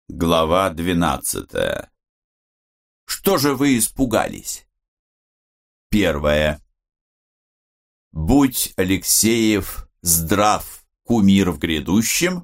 Глава 12. Что же вы испугались? Первое. Будь Алексеев здрав, кумир в грядущем.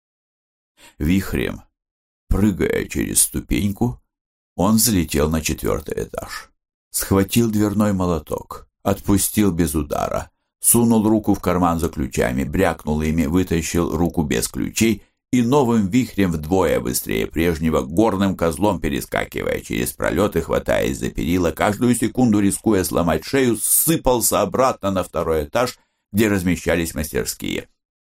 Вихрем, прыгая через ступеньку, он взлетел на 4-й этаж. Схватил дверной молоток, отпустил без удара, сунул руку в карман за ключами, брякнул ими, вытащил руку без ключей и новым вихрем вдвое быстрее прежнего, горным козлом перескакивая через пролет и хватаясь за перила, каждую секунду рискуя сломать шею, сыпался обратно на 2-й этаж, где размещались мастерские.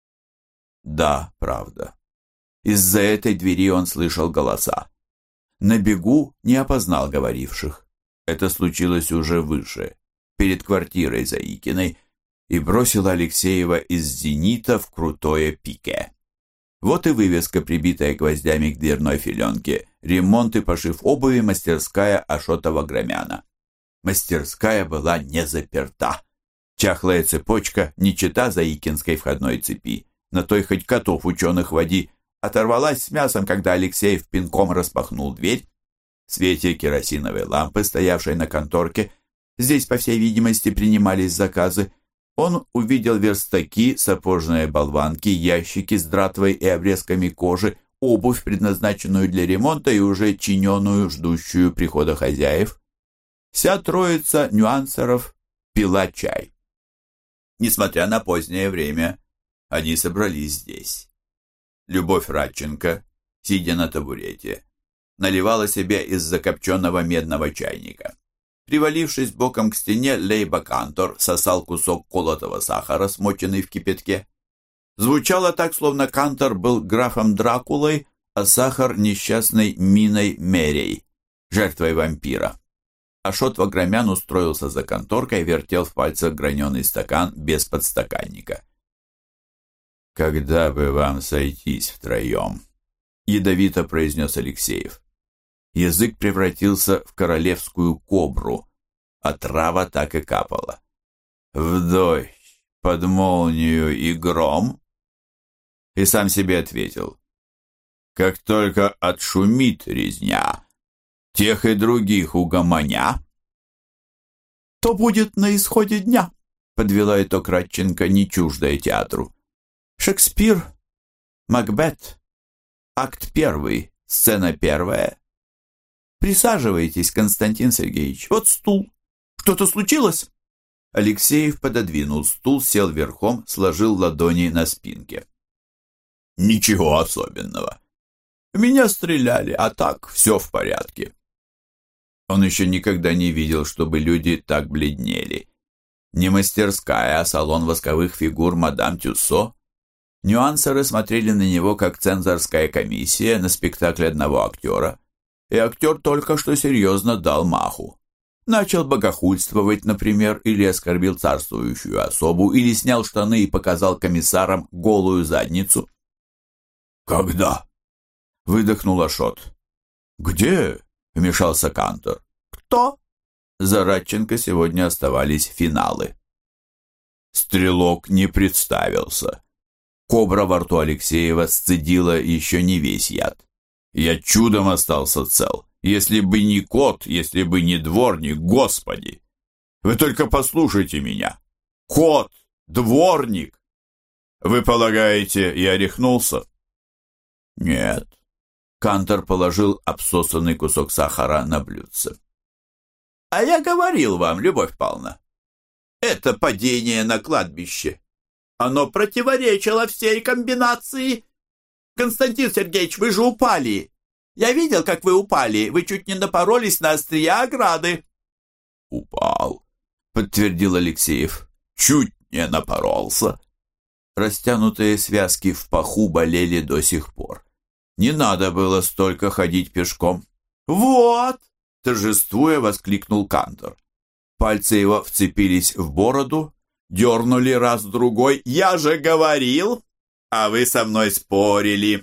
Да, правда. Из-за этой двери он слышал голоса. На бегу не опознал говоривших. Это случилось уже выше, перед квартирой Заикиной, и бросило Алексеева из «Зенита» в крутое пике. Вот и вывеска, прибитая гвоздями к дверной филенке: «Ремонт и пошив обуви. Мастерская Ашотова-Громяна». Мастерская была не заперта. Чахлая цепочка, не чета Заикинской входной цепи, на той хоть котов ученых води, оторвалась с мясом, когда Алексеев пинком распахнул дверь. В свете керосиновой лампы, стоявшей на конторке, здесь, по всей видимости, принимались заказы, он увидел верстаки, сапожные болванки, ящики с дратвой и обрезками кожи, обувь, предназначенную для ремонта и уже чиненую, ждущую прихода хозяев. Вся троица нюансеров пила чай. Несмотря на позднее время, они собрались здесь. Любовь Радченко, сидя на табурете, наливала себе из закопченного медного чайника. Привалившись боком к стене, Лейба-Кантор сосал кусок колотого сахара, смоченный в кипятке. Звучало так, словно Кантор был графом Дракулой, а сахар — несчастной Миной Мерей, жертвой вампира. Ашот-Вагромян устроился за конторкой и вертел в пальцах граненый стакан без подстаканника. «Когда бы вам сойтись втроем?» — ядовито произнес Алексеев. Язык превратился в королевскую кобру, а трава так и капала. «В дождь, под молнию и гром?» И сам себе ответил: «Как только отшумит резня, тех и других угомоня». «То будет на исходе дня», — подвела итог Радченко, не чуждая театру. «Шекспир, Макбет, акт 1, сцена 1. Присаживайтесь, Константин Сергеевич. Вот стул. Что-то случилось?» Алексеев пододвинул стул, сел верхом, сложил ладони на спинке. «Ничего особенного. В меня стреляли, а так все в порядке». Он еще никогда не видел, чтобы люди так бледнели. Не мастерская, а салон восковых фигур мадам Тюссо. Нюансеры смотрели на него, как цензорская комиссия на спектакль одного актера. И актер только что серьезно дал маху. Начал богохульствовать, например, или оскорбил царствующую особу, или снял штаны и показал комиссарам голую задницу. «Когда?» — выдохнул Ашот. «Где?» — вмешался Кантор. «Кто?» За Радченко сегодня оставались финалы. Стрелок не представился. Кобра во рту Алексеева сцедила еще не весь яд. Я чудом остался цел. Если бы не кот, если бы не дворник, Господи! Вы только послушайте меня. Кот, дворник! Вы полагаете, я рехнулся? Нет. Кантор положил обсосанный кусок сахара на блюдце. А я говорил вам, Любовь Павловна, это падение на кладбище. Оно противоречило всей комбинации. Константин Сергеевич, вы же упали. Я видел, как вы упали. Вы чуть не напоролись на острие ограды. Упал, подтвердил Алексеев. Чуть не напоролся. Растянутые связки в паху болели до сих пор. Не надо было столько ходить пешком. Вот, торжествуя, воскликнул Кантор. Пальцы его вцепились в бороду, дернули раз-другой. Я же говорил! А вы со мной спорили.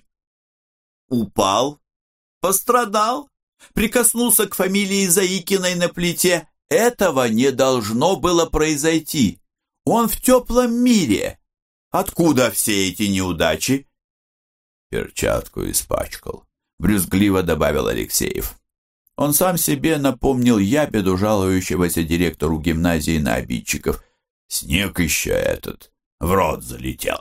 Упал, пострадал, прикоснулся к фамилии Заикиной на плите. Этого не должно было произойти. Он в теплом мире. Откуда все эти неудачи? Перчатку испачкал, брюзгливо добавил Алексеев. Он сам себе напомнил ябеду, жалующегося директору гимназии на обидчиков. «Снег еще этот, в рот залетел».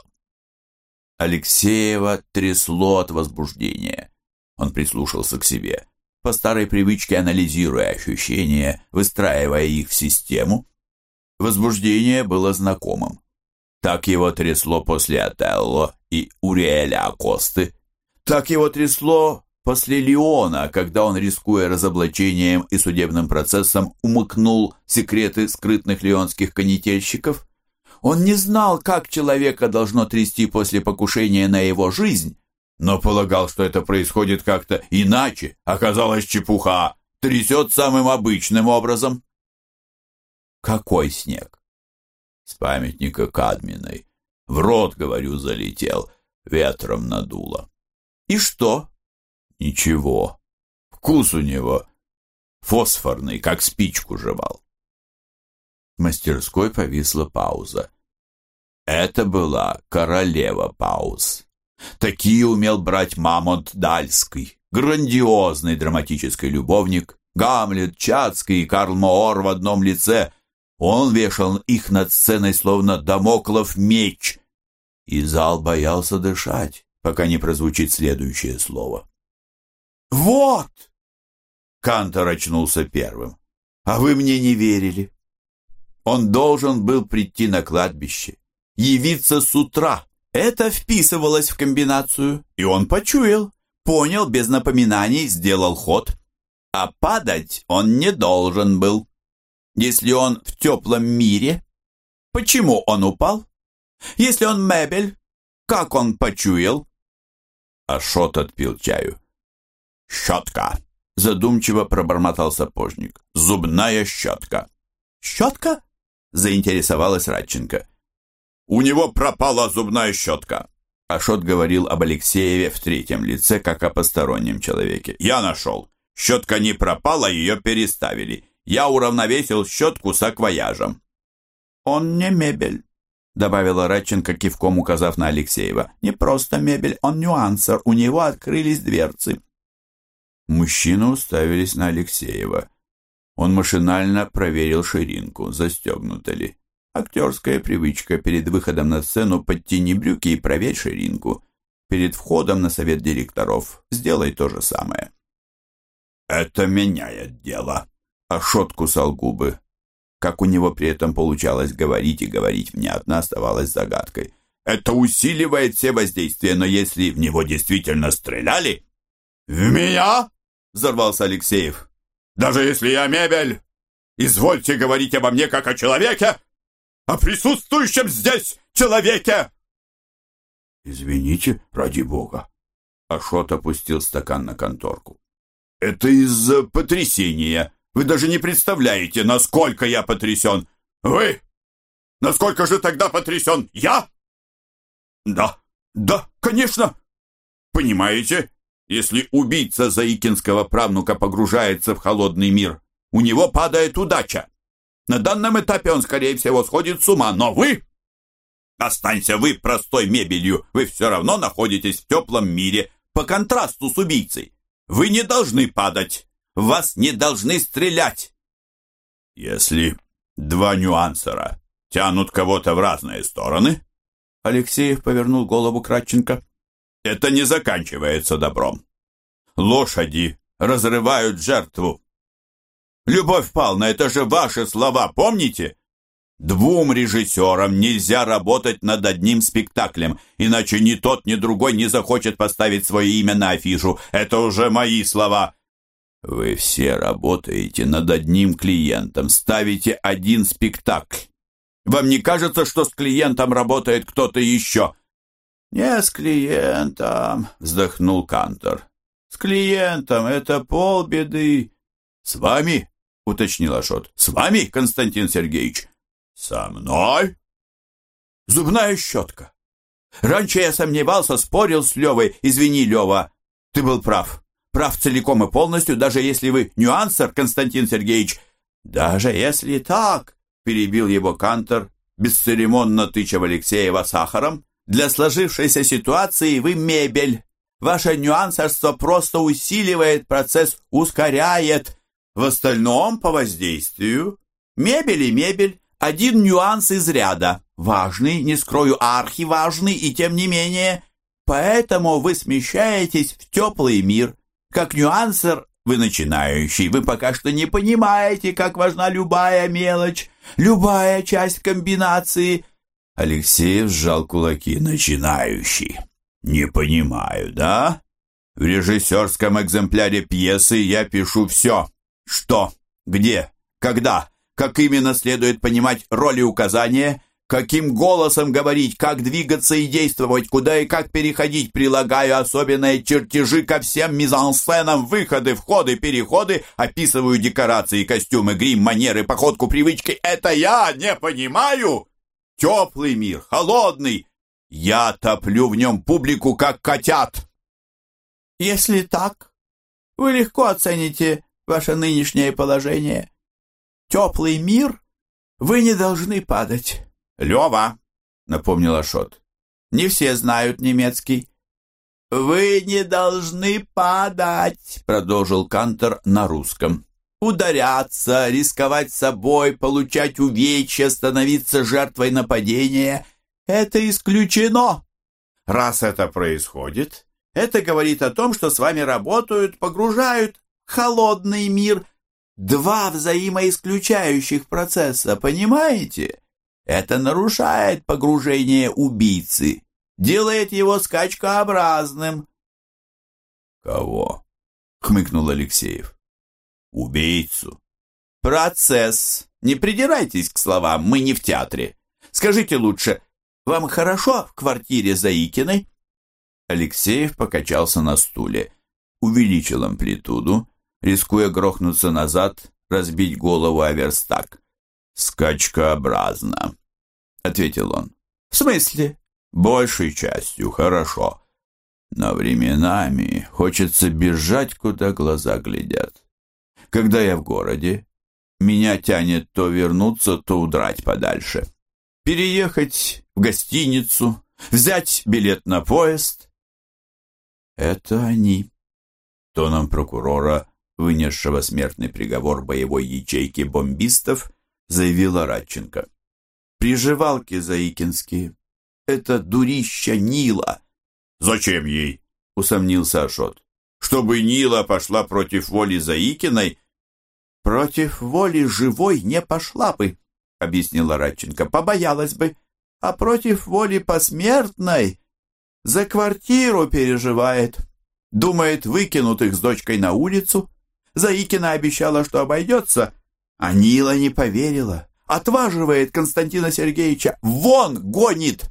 Алексеева трясло от возбуждения. Он прислушался к себе, по старой привычке анализируя ощущения, выстраивая их в систему. Возбуждение было знакомым. Так его трясло после Отелло и Уриэля Акосты. Так его трясло после Леона, когда он, рискуя разоблачением и судебным процессом, умыкнул секреты скрытных леонских канительщиков. Он не знал, как человека должно трясти после покушения на его жизнь, но полагал, что это происходит как-то иначе. Оказалось, чепуха. Трясет самым обычным образом. Какой снег? С памятника Кадминой. В рот, говорю, залетел, ветром надуло. И что? Ничего. Вкус у него фосфорный, как спичку жевал. В мастерской повисла пауза. Это была королева пауз. Такие умел брать Мамонт Дальский, грандиозный драматический любовник, Гамлет, Чацкий и Карл Моор в одном лице. Он вешал их над сценой, словно дамоклов меч, и зал боялся дышать, пока не прозвучит следующее слово. «Вот!» Кантор очнулся первым. «А вы мне не верили. Он должен был прийти на кладбище, явиться с утра. Это вписывалось в комбинацию, и он почуял, понял без напоминаний, сделал ход. А падать он не должен был. Если он в теплом мире, почему он упал? Если он мебель, как он почуял?» Ашот отпил чаю. «Щетка!» — задумчиво пробормотал сапожник. «Зубная щетка!» «Щетка?» — заинтересовалась Радченко. «У него пропала зубная щетка!» Ашот говорил об Алексееве в третьем лице, как о постороннем человеке. «Я нашел. Щетка не пропала, ее переставили. Я уравновесил щетку с акваяжем». «Он не мебель», — добавила Радченко, кивком указав на Алексеева. «Не просто мебель, он нюансер. У него открылись дверцы». Мужчины уставились на Алексеева. Он машинально проверил ширинку, застегнута ли. Актерская привычка: перед выходом на сцену подтяни брюки и проверь ширинку. Перед входом на совет директоров сделай то же самое. «Это меняет дело», — Ашот кусал губы. Как у него при этом получалось говорить и говорить внятно, оставалось загадкой. «Это усиливает все воздействия, но если в него действительно стреляли...» «В меня?» — взорвался Алексеев. «Даже если я мебель, извольте говорить обо мне как о человеке, о присутствующем здесь человеке!» «Извините, ради бога!» Ашот опустил стакан на конторку. «Это из-за потрясения. Вы даже не представляете, насколько я потрясен. Вы? Насколько же тогда потрясен я?» Да, конечно. Понимаете, если убийца заикинского правнука погружается в холодный мир, у него падает удача. На данном этапе он, скорее всего, сходит с ума, но вы... Останься вы простой мебелью, вы все равно находитесь в теплом мире, по контрасту с убийцей. Вы не должны падать, в вас не должны стрелять. Если два нюансера тянут кого-то в разные стороны, Алексеев повернул голову к Радченко, это не заканчивается добром. Лошади разрывают жертву. Любовь Павловна, это же ваши слова, помните? Двум режиссерам нельзя работать над одним спектаклем, иначе ни тот, ни другой не захочет поставить свое имя на афишу. Это уже мои слова. Вы все работаете над одним клиентом, ставите один спектакль. Вам не кажется, что с клиентом работает кто-то еще? Не с клиентом, вздохнул Кантор. С клиентом это полбеды. С вами? Уточнил Ашот. С вами, Константин Сергеевич? Со мной? Зубная щетка. Раньше я сомневался, спорил с Левой. Извини, Лева, ты был прав. Прав целиком и полностью, даже если вы нюансер, Константин Сергеевич. Даже если так, перебил его Кантор, бесцеремонно тыча в Алексеева сахаром, для сложившейся ситуации вы мебель. Ваше нюансерство просто усиливает процесс, ускоряет. В остальном по воздействию мебель и мебель. Один нюанс из ряда. Важный, не скрою, архиважный, и тем не менее. Поэтому вы смещаетесь в теплый мир. Как нюансер вы начинающий. Вы пока что не понимаете, как важна любая мелочь, любая часть комбинации. Алексеев сжал кулаки. Начинающий. Не понимаю, да? В режиссерском экземпляре пьесы я пишу все. Что, где, когда, как именно следует понимать роли указания, каким голосом говорить, как двигаться и действовать, куда и как переходить, прилагаю особенные чертежи ко всем мизансценам, выходы, входы, переходы, описываю декорации, костюмы, грим, манеры, походку, привычки. Это я не понимаю? Теплый мир, холодный. Я топлю в нем публику, как котят. Если так, вы легко оцените ваше нынешнее положение. Теплый мир, вы не должны падать. Лева, напомнил Ашот, не все знают немецкий. Вы не должны падать, продолжил Кантор на русском. Ударяться, рисковать собой, получать увечья, становиться жертвой нападения – это исключено. Раз это происходит, это говорит о том, что с вами работают, погружают в холодный мир. Два взаимоисключающих процесса, понимаете? Это нарушает погружение убийцы, делает его скачкообразным. «Кого?» — хмыкнул Алексеев. «Убийцу». «Процесс. Не придирайтесь к словам, мы не в театре. Скажите лучше, вам хорошо в квартире Заикиной?» Алексеев покачался на стуле, увеличил амплитуду, рискуя грохнуться назад, разбить голову о верстак. «Скачкообразно», — ответил он. «В смысле?» «Большей частью хорошо. Но временами хочется бежать, куда глаза глядят. Когда я в городе, меня тянет то вернуться, то удрать подальше. Переехать в гостиницу, взять билет на поезд». «Это они», — тоном прокурора, вынесшего смертный приговор боевой ячейки бомбистов, заявила Радченко. «Приживалки заикинские. Это дурища Нила». «Зачем ей?» — усомнился Ашот. «Чтобы Нила пошла против воли Заикиной?» «Против воли живой не пошла бы», — объяснила Радченко. «Побоялась бы. А против воли посмертной за квартиру переживает. Думает, выкинут их с дочкой на улицу. Заикина обещала, что обойдется, а Нила не поверила. Отваживает Константина Сергеевича. Вон гонит!»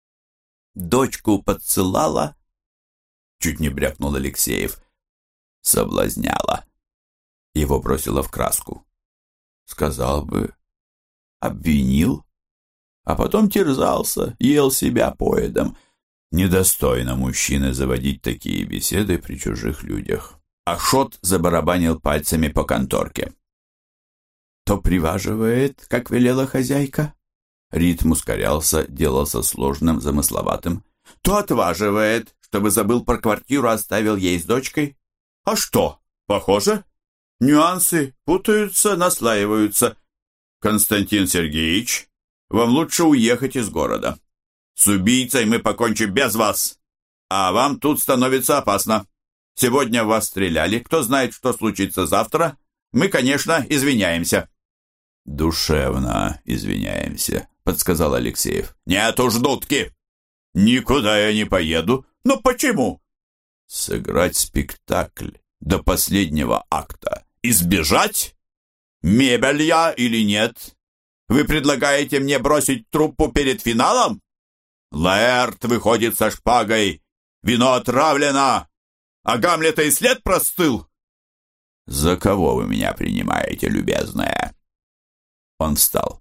Дочку подцелала, чуть не брякнул Алексеев. Соблазняла. Его бросило в краску. Сказал бы, обвинил, а потом терзался, ел себя поедом. Недостойно мужчины заводить такие беседы при чужих людях. Ашот забарабанил пальцами по конторке. «То приваживает, как велела хозяйка». Ритм ускорялся, делался сложным, замысловатым. «То отваживает, чтобы забыл про квартиру, оставил ей с дочкой». «А что, похоже? Нюансы путаются, наслаиваются. Константин Сергеевич, вам лучше уехать из города. С убийцей мы покончим без вас, а вам тут становится опасно. Сегодня в вас стреляли, кто знает, что случится завтра. Мы, конечно, извиняемся». «Душевно извиняемся», — подсказал Алексеев. «Нет уж, дудки! Никуда я не поеду. Но почему?» «Сыграть спектакль до последнего акта. Избежать? Мебель я или нет? Вы предлагаете мне бросить труппу перед финалом? Лаэрт выходит со шпагой. Вино отравлено, а Гамлета и след простыл». «За кого вы меня принимаете, любезная?» Он встал.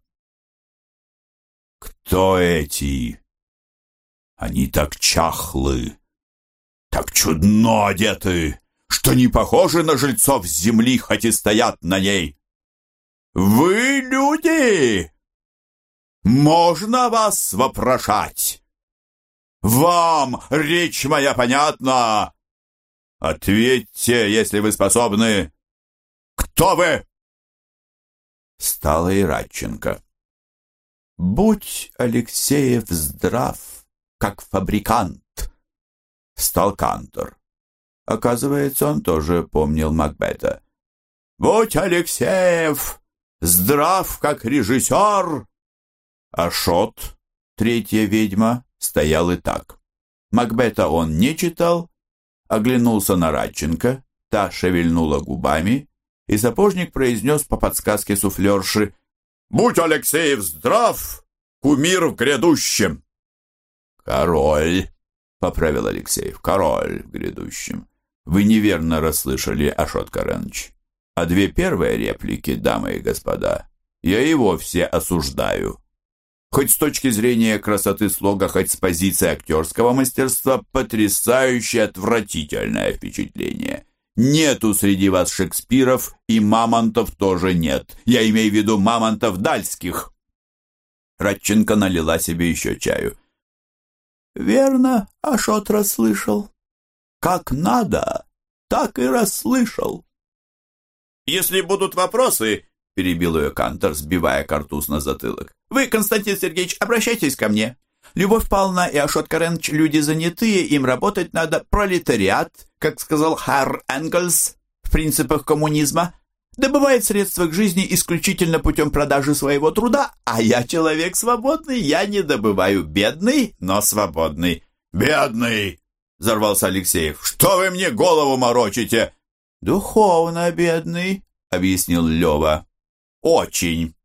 «Кто эти? Они так чахлы, так чудно одеты, что не похожи на жильцов земли, хоть и стоят на ней. Вы люди? Можно вас вопрошать? Вам речь моя понятна? Ответьте, если вы способны. Кто вы?» Стала и Радченко. «Будь Алексеев здрав, как фабрикант», — стал Кантор. Оказывается, он тоже помнил Макбета. «Будь Алексеев здрав, как режиссер!» Ашот, третья ведьма, стоял и так. Макбета он не читал, оглянулся на Радченко, та шевельнула губами, и сапожник произнес по подсказке суфлерши: «Будь Алексеев здрав, кумир в грядущем!» «Король», — поправил Алексеев, — «король в грядущем». Вы неверно расслышали, Ашот Кареныч. А две первые реплики, дамы и господа, я и вовсе осуждаю. Хоть с точки зрения красоты слога, хоть с позиции актерского мастерства, потрясающе отвратительное впечатление. Нету среди вас Шекспиров, и мамонтов тоже нет. Я имею в виду мамонтов дальских. Радченко налила себе еще чаю. «Верно, Ашот расслышал. Как надо, так и расслышал». «Если будут вопросы, — перебил ее Кантор, сбивая картуз на затылок, — вы, Константин Сергеевич, обращайтесь ко мне. Любовь Павловна и Ашот Кареныч люди занятые, им работать надо. Пролетариат, как сказал Харр Энгельс в «Принципах коммунизма», добывает средства к жизни исключительно путем продажи своего труда, а я человек свободный, я не добываю, бедный, но свободный». «Бедный!» — взорвался Алексеев. «Что вы мне голову морочите?» «Духовно бедный», — объяснил Лева. «Очень».